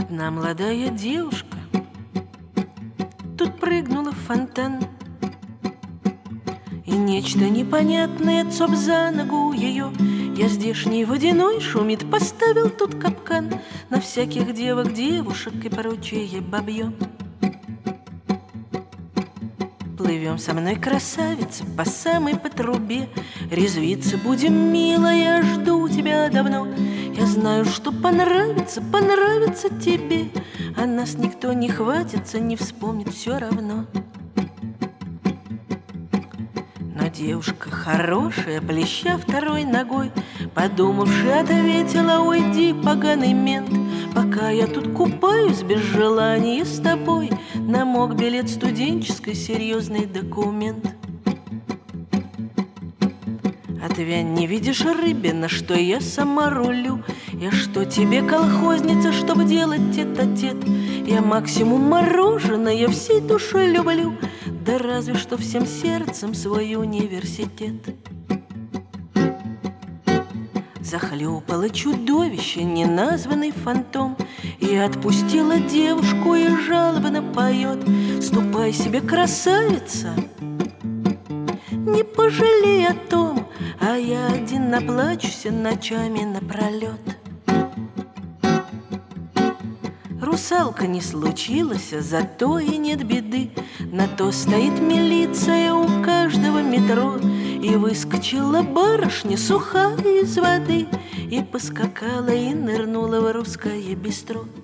Одна молодая девушка тут прыгнула в фонтан, и нечто непонятное цоп за ногу ее. Я здешний водяной шумит, поставил тут капкан на всяких девок, девушек и прочее бабье. Плывем со мной, красавица, по самой по трубе. Резвиться будем, милая, жду тебя давно. Я знаю, что понравится, понравится тебе, а нас никто не хватится, не вспомнит все равно. Но девушка хорошая, плеща второй ногой, подумавши, ответила: уйди, поганый мент, пока я тут купаюсь без желания с тобой. Намок билет студенческий, серьезный документ. Отвянь, не видишь, рыбина, что я сама рулю? Я что тебе, колхозница, чтобы делать тет-а-тет? Я максимум мороженое всей душой люблю, да разве что всем сердцем свой университет. Захлюпало чудовище, неназванный фантом, и отпустила девушку, и жалобно поет: ступай себе, красавица, не пожалей о том, а я один наплачусь ночами напролет. Русалка не случилась, зато и нет беды. На то стоит милиция у каждого метро. И выскочила барышня сухая из воды, и поскакала, и нырнула в русское бистро.